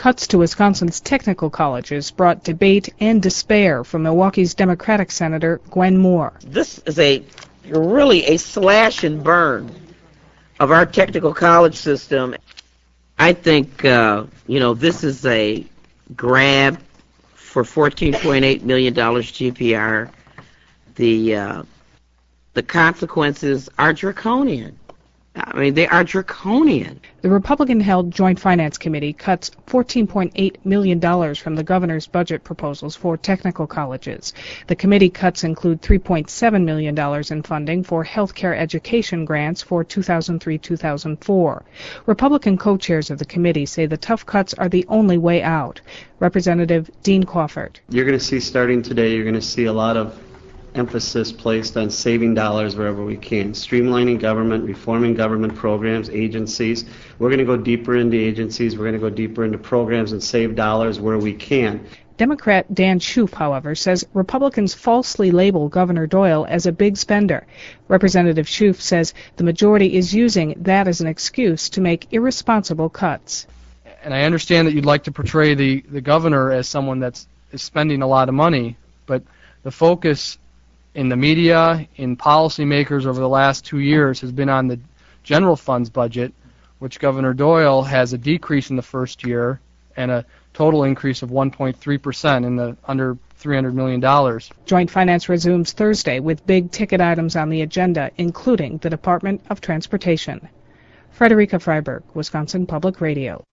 Cuts to Wisconsin's technical colleges brought debate and despair from Milwaukee's Democratic Senator Gwen Moore. This is really a slash and burn of our technical college system. I think, this is a grab for $14.8 million GPR. The consequences are draconian. I mean, they are draconian. The Republican-held Joint Finance Committee cuts $14.8 million from the governor's budget proposals for technical colleges. The committee cuts include $3.7 million in funding for health care education grants for 2003-2004. Republican co-chairs of the committee say the tough cuts are the only way out. Representative Dean Crawford. You're going to see, starting today, you're going to see a lot of emphasis placed on saving dollars wherever we can, streamlining government, reforming government programs, agencies. We're going to go deeper into agencies. We're going to go deeper into programs and save dollars where we can. Democrat Dan Shoup, however, says Republicans falsely label Governor Doyle as a big spender. Representative Shoup says the majority is using that as an excuse to make irresponsible cuts. And I understand that you'd like to portray the governor as someone that's spending a lot of money, but the focus in the media, in policymakers over the last 2 years has been on the general funds budget, which Governor Doyle has a decrease in the first year and a total increase of 1.3% in the under $300 million. Joint Finance resumes Thursday with big ticket items on the agenda, including the Department of Transportation. Frederica Freiberg, Wisconsin Public Radio.